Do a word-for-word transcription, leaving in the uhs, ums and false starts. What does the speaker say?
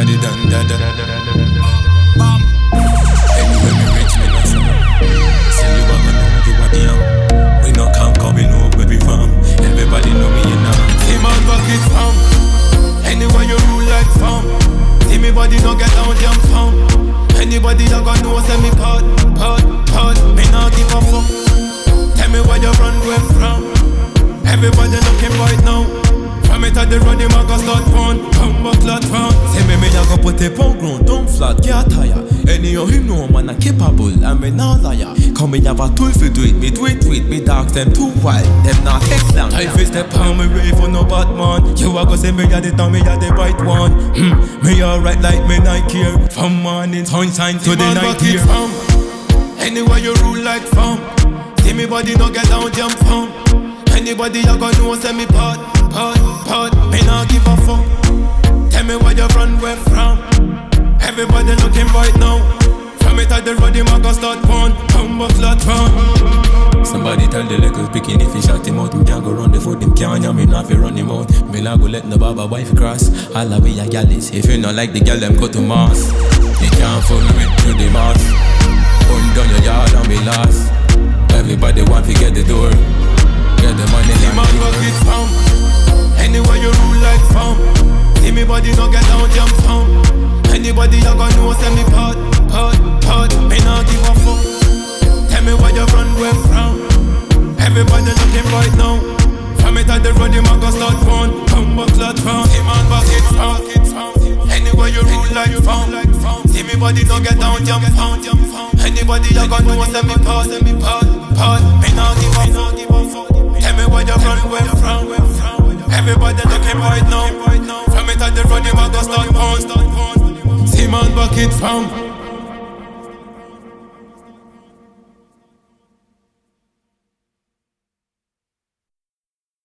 the done da da da da da. Anyway, me rich, me not some. Say you wanna know you are young. We not can't come, we know where we from. Everybody know me, you know. See my bucket from. Anywhere you rule like from. See me body no get down, jump from. Anybody that got know, say me pod, pod, pod. Me not give a fuck. Tell me where you run away from. Everybody looking right now. From it at the road, the mag a start pound. Come back, lot round. Say me, me a go put it on ground. Don't flat, can't tire. Any of him know man a capable. And me not liar. Come me have a tool for do it. Me do it with me dogs, them too wild. Them not take long. I face the palm me way for no Batman. You a go say me a the down, me a the right one. Hmm, me alright like me not care. From morning sunshine to the night here. From anywhere you rule like from. See me body no get down, jump from. Anybody you gon' know say me pod, pod, pod. Me nah give a fuck. Tell me where you run where from. Everybody looking right now. From it at the road, the man gon' start pound. Come back flat round. Somebody tell the little picking if he shot him out. Me can't go run the foot, him can't and me not fi run him out. Me nah go let no baba wife cross. All the way a gal is. If you not like the gal, them go to mass. You can't fuck me through the mass. Put down your yard and be lost. Everybody want to get the door. Get the money, see my bucket from. Anywhere you rule like from. See me body no get down, jump from. Anybody you gon' know say me pod, pod, pod. Me not give a fuck. Tell me where you run where from. Everybody looking right now. From it at the road, the man gon' start pound. Come back flat round. See my bucket from. Anywhere you rule like from. See me body no get down, jump from. Anybody you gon' know say me pod, me pod, pod. Me not give a fuck. Tell me where you run away from. Everybody looking right now. From it at the road, the man gon' start pound. See man bucket from.